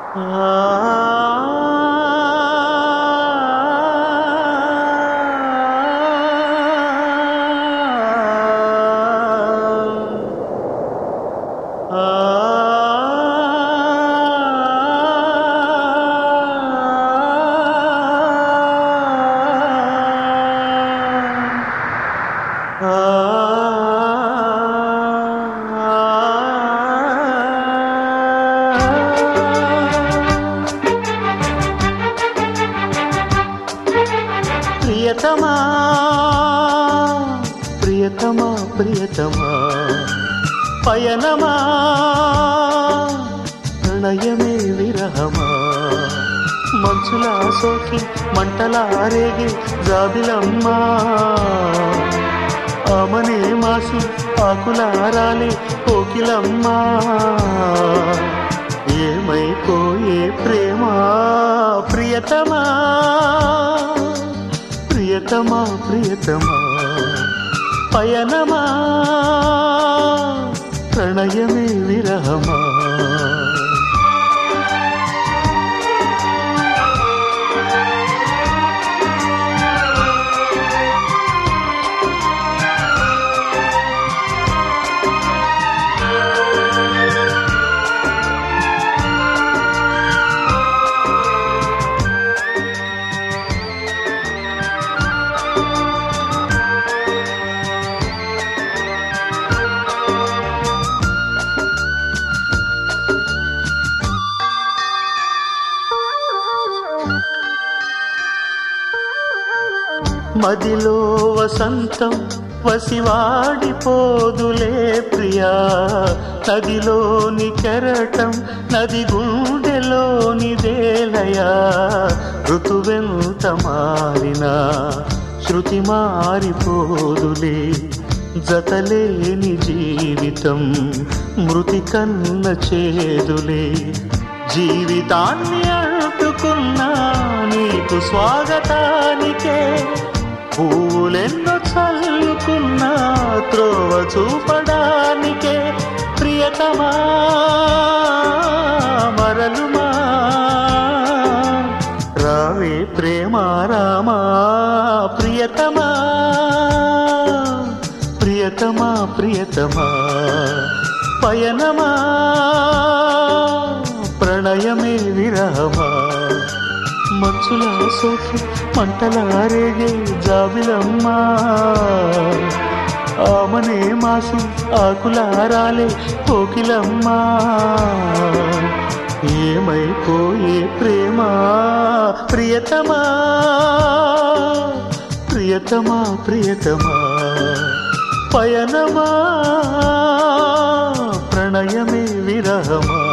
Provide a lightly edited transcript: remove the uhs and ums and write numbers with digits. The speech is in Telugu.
ప్రియతమా ప్రియతమా ప్రియతమా పయనమా ప్రణయమే విరహమా మంచులా సోకి మంటలా రేగే జాబిలమ్మా ఆమనే మాసి ఆకులారాలే కోకిలమ్మా ఏమైపోయే ప్రేమ ప్రియతమా ప్రియతమా ప్రియతమా పయనమా ప్రణయమే విరహమా మదిలో వసంతం వసివాడిపోదులే ప్రియా నదిలోని కెరటం నది గుండెలోని దేలయా ఋతువెంత మారినా శృతి మారిపోదులే జతలేని జీవితం మృతి కన్న చేదులే జీవితాన్ని అంటుకున్నా నీకు స్వాగతానికే పూలెన్నో చల్లుకున్నా త్రోవ చూపడానికే ప్రియతమా మరలుమా రావే ప్రేమ రామా ప్రియతమా ప్రియతమా ప్రియతమా పయనమా ప్రణయమే విరహమా మంచులా సోకి మంటలా రేగే జాబిలమ్మా ఆమనే మాసి ఆకులారాలే కోకిలమ్మా ఏమైపోయే ప్రేమ ప్రియతమా ప్రియతమా ప్రియతమా పయనమా ప్రణయమే విరహమా